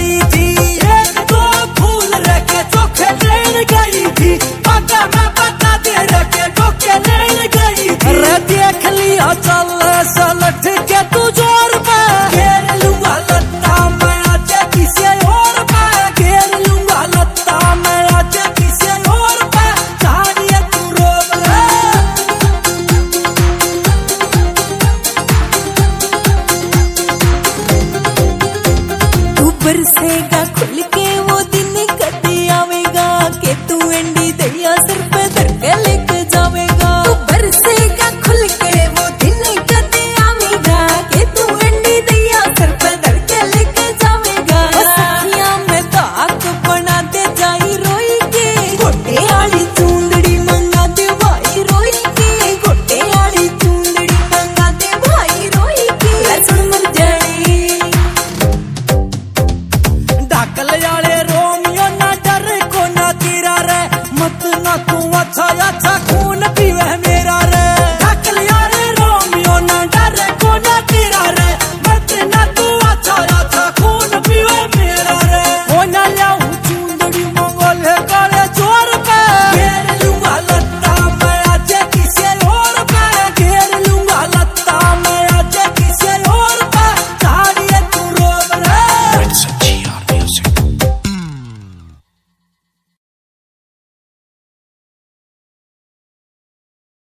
गई थी, एक दो फूल रखे चोखे लेन गई थी, पाका मैं बता दे रखे चोखे लेन गई थी। अरे देख लिया चल सलट के तू जोर पे, घेर लूंगा लत्ता मैं आज किसी और पे, घेर लूंगा लत्ता मैं आज किसी और पे, जानिए तू रोब तू बरसेगा खुल के वो दिन कभी आवेगा के तू एंडी दैया सर पे धर के लेके जावेगा। तू बरसेगा खुल के वो दिन कभी आवेगा के तू एंडी दैया सर पे धर के लेके जावेगा। सखियां में ताक बना दे जाई रोई के, गोटे आली चूंदड़ी मंगा दे भाई रोई के, गोटे आली चूंदड़ी मंगा दे भाई रोई के। लहसुन मर जाए ढाकल